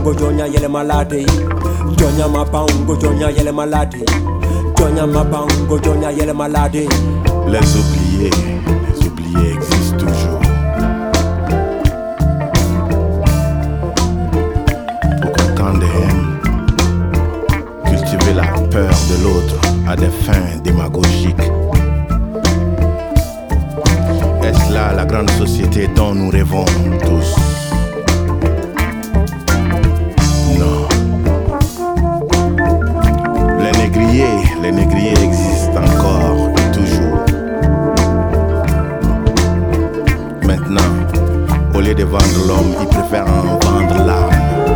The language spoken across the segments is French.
mapango jonya yele malade. Jonya mapango jonya yele malade. Jonya mapango jonya yele malade. Les oubliés existent toujours. Autant de haine, cultiver la peur de l'autre à des fins démagogiques. Est-ce là la grande société dont nous rêvons tous? Non. Les négriers existent encore et toujours. Maintenant, au lieu de vendre l'homme, ils préfèrent en vendre l'âme.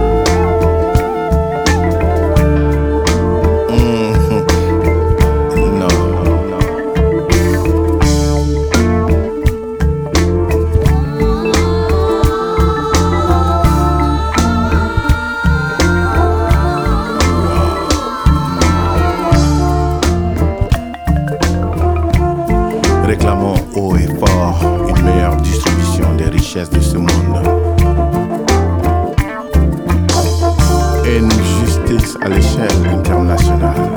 Réclamons haut et fort une meilleure distribution des richesses de ce monde. Et une justice à l'échelle internationale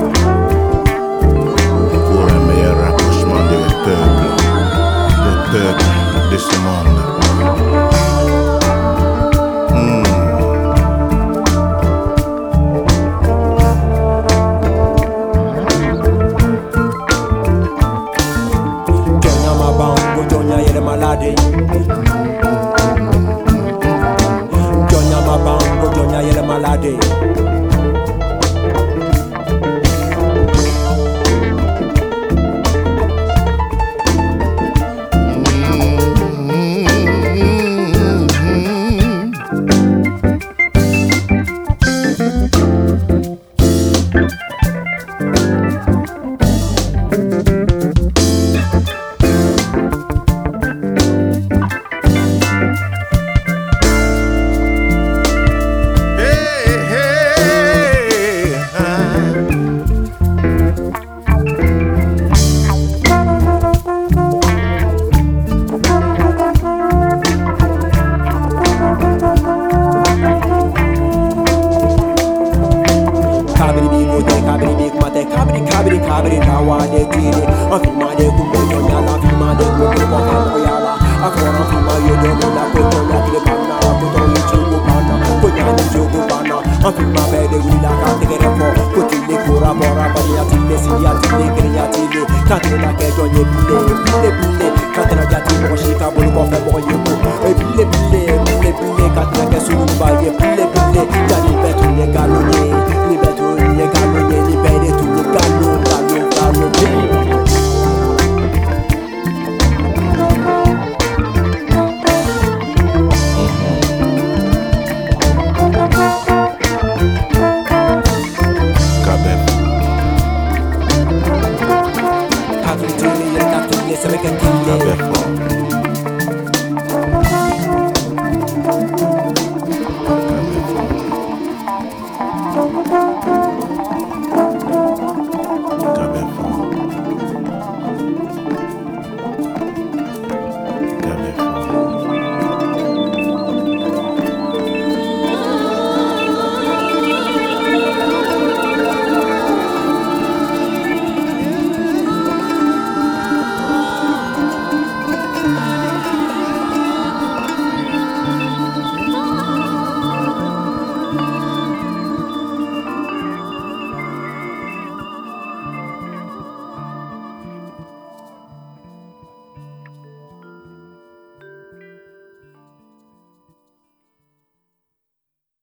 pour un meilleur rapprochement des peuples de ce monde. Jonya mabango jonya yele malade. Kabri tawade tiri afimade kumbonya la afimade kumbonya kamoyala afora afima yodo mula kotonya tire bana kotonya chugu bana konya chugu bana afima bede wila kategere fo kotile kura bora bani atile siya tile kriya tile katela ke jonye bile